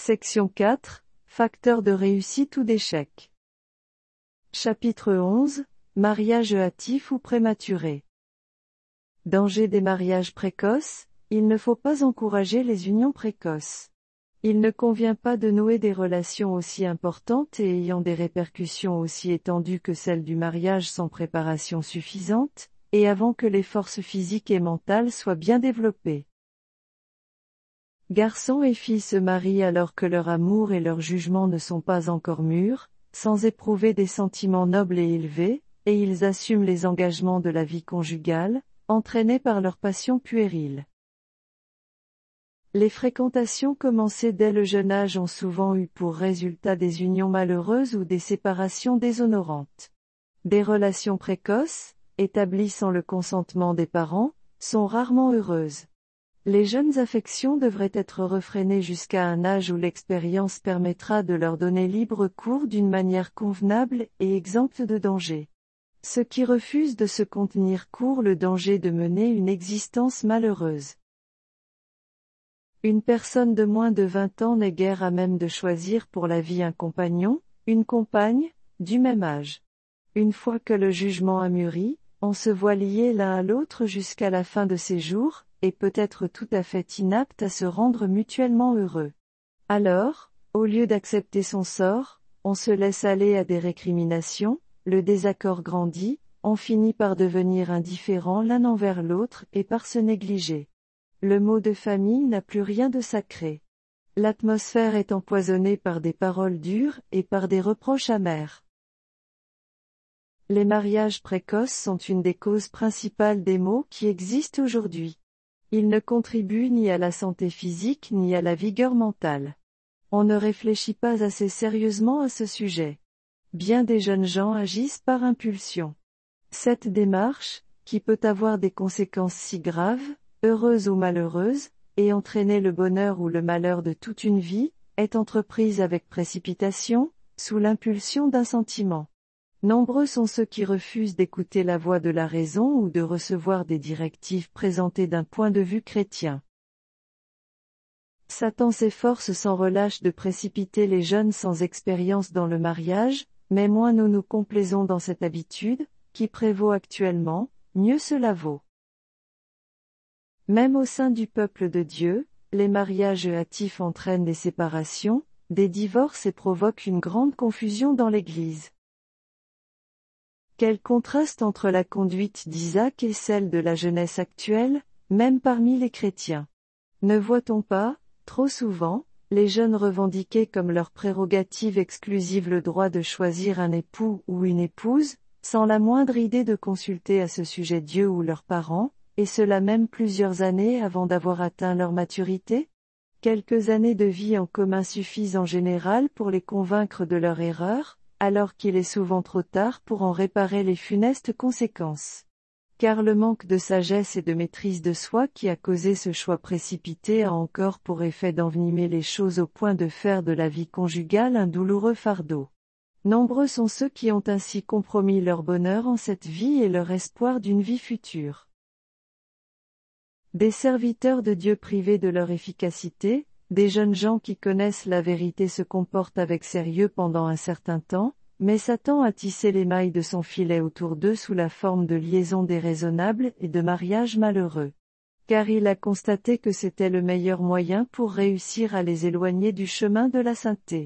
Section 4, facteurs de réussite ou d'échec. Chapitre 11, mariage hâtif ou prématuré. Danger des mariages précoces, il ne faut pas encourager les unions précoces. Il ne convient pas de nouer des relations aussi importantes et ayant des répercussions aussi étendues que celles du mariage sans préparation suffisante, et avant que les forces physiques et mentales soient bien développées. Garçons et filles se marient alors que leur amour et leur jugement ne sont pas encore mûrs, sans éprouver des sentiments nobles et élevés, et ils assument les engagements de la vie conjugale, entraînés par leur passion puérile. Les fréquentations commencées dès le jeune âge ont souvent eu pour résultat des unions malheureuses ou des séparations déshonorantes. Des relations précoces, établies sans le consentement des parents, sont rarement heureuses. Les jeunes affections devraient être refrénées jusqu'à un âge où l'expérience permettra de leur donner libre cours d'une manière convenable et exempte de danger. Ceux qui refusent de se contenir courent le danger de mener une existence malheureuse. Une personne de moins de 20 ans n'est guère à même de choisir pour la vie un compagnon, une compagne, du même âge. Une fois que le jugement a mûri, on se voit liés l'un à l'autre jusqu'à la fin de ses jours, et peut être tout à fait inapte à se rendre mutuellement heureux. Alors, au lieu d'accepter son sort, on se laisse aller à des récriminations, le désaccord grandit, on finit par devenir indifférent l'un envers l'autre et par se négliger. Le mot de famille n'a plus rien de sacré. L'atmosphère est empoisonnée par des paroles dures et par des reproches amers. Les mariages précoces sont une des causes principales des maux qui existent aujourd'hui. Ils ne contribuent ni à la santé physique ni à la vigueur mentale. On ne réfléchit pas assez sérieusement à ce sujet. Bien des jeunes gens agissent par impulsion. Cette démarche, qui peut avoir des conséquences si graves, heureuses ou malheureuses, et entraîner le bonheur ou le malheur de toute une vie, est entreprise avec précipitation, sous l'impulsion d'un sentiment. Nombreux sont ceux qui refusent d'écouter la voix de la raison ou de recevoir des directives présentées d'un point de vue chrétien. Satan s'efforce sans relâche de précipiter les jeunes sans expérience dans le mariage, mais moins nous nous complaisons dans cette habitude, qui prévaut actuellement, mieux cela vaut. Même au sein du peuple de Dieu, les mariages hâtifs entraînent des séparations, des divorces et provoquent une grande confusion dans l'Église. Quel contraste entre la conduite d'Isaac et celle de la jeunesse actuelle, même parmi les chrétiens. Ne voit-on pas, trop souvent, les jeunes revendiquer comme leur prérogative exclusive le droit de choisir un époux ou une épouse, sans la moindre idée de consulter à ce sujet Dieu ou leurs parents, et cela même plusieurs années avant d'avoir atteint leur maturité? Quelques années de vie en commun suffisent en général pour les convaincre de leur erreur, alors qu'il est souvent trop tard pour en réparer les funestes conséquences. Car le manque de sagesse et de maîtrise de soi qui a causé ce choix précipité a encore pour effet d'envenimer les choses au point de faire de la vie conjugale un douloureux fardeau. Nombreux sont ceux qui ont ainsi compromis leur bonheur en cette vie et leur espoir d'une vie future. Des serviteurs de Dieu privés de leur efficacité, des jeunes gens qui connaissent la vérité se comportent avec sérieux pendant un certain temps, mais Satan a tissé les mailles de son filet autour d'eux sous la forme de liaisons déraisonnables et de mariages malheureux. Car il a constaté que c'était le meilleur moyen pour réussir à les éloigner du chemin de la sainteté.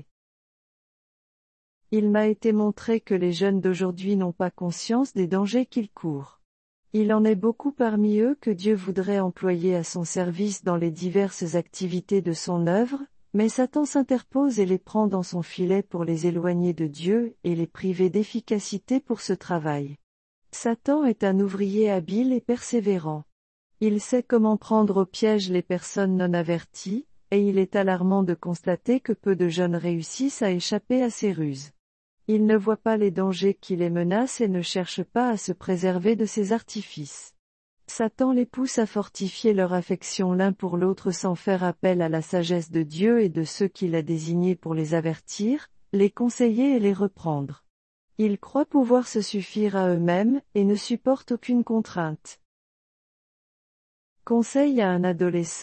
Il m'a été montré que les jeunes d'aujourd'hui n'ont pas conscience des dangers qu'ils courent. Il en est beaucoup parmi eux que Dieu voudrait employer à son service dans les diverses activités de son œuvre, mais Satan s'interpose et les prend dans son filet pour les éloigner de Dieu et les priver d'efficacité pour ce travail. Satan est un ouvrier habile et persévérant. Il sait comment prendre au piège les personnes non averties, et il est alarmant de constater que peu de jeunes réussissent à échapper à ses ruses. Il ne voit pas les dangers qui les menacent et ne cherche pas à se préserver de ses artifices. Satan les pousse à fortifier leur affection l'un pour l'autre sans faire appel à la sagesse de Dieu et de ceux qu'il a désignés pour les avertir, les conseiller et les reprendre. Ils croient pouvoir se suffire à eux-mêmes et ne supportent aucune contrainte. Conseil à un adolescent,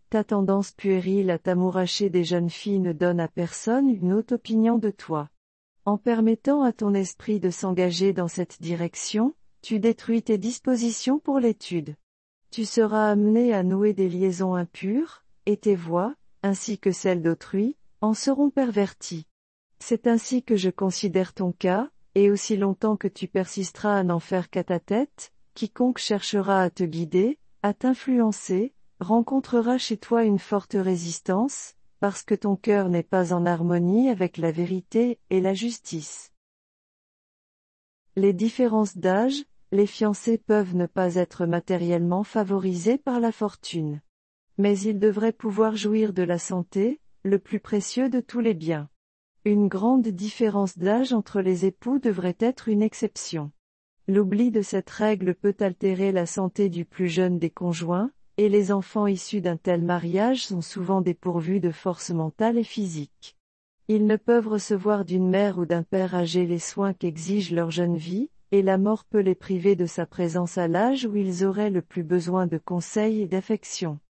ta tendance puérile à t'amouracher des jeunes filles ne donne à personne une haute opinion de toi. En permettant à ton esprit de s'engager dans cette direction, tu détruis tes dispositions pour l'étude. Tu seras amené à nouer des liaisons impures, et tes voies, ainsi que celles d'autrui, en seront perverties. C'est ainsi que je considère ton cas, et aussi longtemps que tu persisteras à n'en faire qu'à ta tête, quiconque cherchera à te guider, à t'influencer, rencontrera chez toi une forte résistance, parce que ton cœur n'est pas en harmonie avec la vérité et la justice. Les différences d'âge, les fiancés peuvent ne pas être matériellement favorisés par la fortune. Mais ils devraient pouvoir jouir de la santé, le plus précieux de tous les biens. Une grande différence d'âge entre les époux devrait être une exception. L'oubli de cette règle peut altérer la santé du plus jeune des conjoints, et les enfants issus d'un tel mariage sont souvent dépourvus de force mentale et physique. Ils ne peuvent recevoir d'une mère ou d'un père âgé les soins qu'exige leur jeune vie, et la mort peut les priver de sa présence à l'âge où ils auraient le plus besoin de conseils et d'affection.